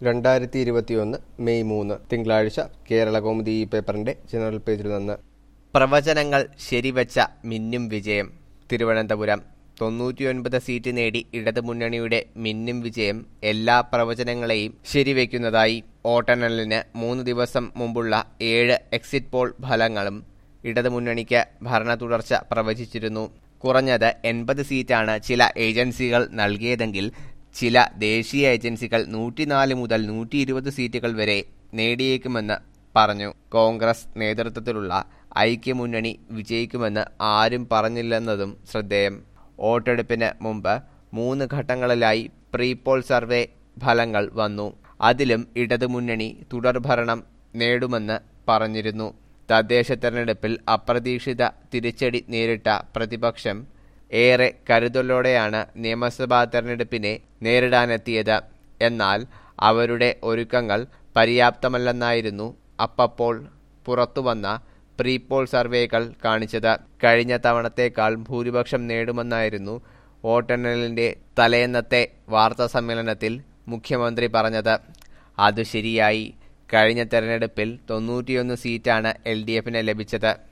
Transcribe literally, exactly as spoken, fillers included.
രണ്ടായിരത്തി ഇരുപത്തിയൊന്ന് മെയ് മൂന്ന് തിങ്കളാഴ്ച കേരളകൗമുദി ഈ പേപ്പറിന്റെ ജനറൽ പേജിൽ നിന്ന് പ്രവചനങ്ങൾ ശരിവച്ച മിന്നും വിജയം. തിരുവനന്തപുരം തൊണ്ണൂറ്റിയൊൻപത് സീറ്റ് നേടി ഇടതുമുന്നണിയുടെ മിന്നും വിജയം എല്ലാ പ്രവചനങ്ങളെയും ശരിവെക്കുന്നതായി. വോട്ടെണ്ണലിന് മൂന്ന് ദിവസം മുമ്പുള്ള ഏഴ് എക്സിറ്റ് പോൾ ഫലങ്ങളും ഇടതുമുന്നണിക്ക് ഭരണ തുടർച്ച പ്രവചിച്ചിരുന്നു. കുറഞ്ഞത് എൺപത് സീറ്റാണ് ചില ഏജൻസികൾ നൽകിയതെങ്കിൽ ചില ദേശീയ ഏജൻസികൾ നൂറ്റിനാല് മുതൽ നൂറ്റി ഇരുപത് സീറ്റുകൾ വരെ നേടിയേക്കുമെന്ന് പറഞ്ഞു. കോൺഗ്രസ് നേതൃത്വത്തിലുള്ള ഐക്യമുന്നണി വിജയിക്കുമെന്ന് ആരും പറഞ്ഞില്ലെന്നതും ശ്രദ്ധേയം. വോട്ടെടുപ്പിന് മുമ്പ് മൂന്ന് ഘട്ടങ്ങളിലായി പ്രീ പോൾ സർവേ ഫലങ്ങൾ വന്നു. അതിലും ഇടതുമുന്നണി തുടർഭരണം നേടുമെന്ന് പറഞ്ഞിരുന്നു. തദ്ദേശ തെരഞ്ഞെടുപ്പിൽ അപ്രതീക്ഷിത തിരിച്ചടി നേരിട്ട പ്രതിപക്ഷം ഏറെ കരുതലോടെയാണ് നിയമസഭാ തെരഞ്ഞെടുപ്പിനെ നേരിടാനെത്തിയത്. എന്നാൽ അവരുടെ ഒരുക്കങ്ങൾ പര്യാപ്തമല്ലെന്നായിരുന്നു അപ്പപ്പോൾ പുറത്തുവന്ന പ്രീ പോൾ സർവേകൾ കാണിച്ചത്. കഴിഞ്ഞ തവണത്തേക്കാൾ ഭൂരിപക്ഷം നേടുമെന്നായിരുന്നു വോട്ടെണ്ണലിന്റെ തലേന്നത്തെ വാർത്താ സമ്മേളനത്തിൽ മുഖ്യമന്ത്രി പറഞ്ഞത്. അത് ശരിയായി. കഴിഞ്ഞ തെരഞ്ഞെടുപ്പിൽ തൊണ്ണൂറ്റിയൊന്ന് സീറ്റാണ് എൽ ഡി എഫിന് ലഭിച്ചത്.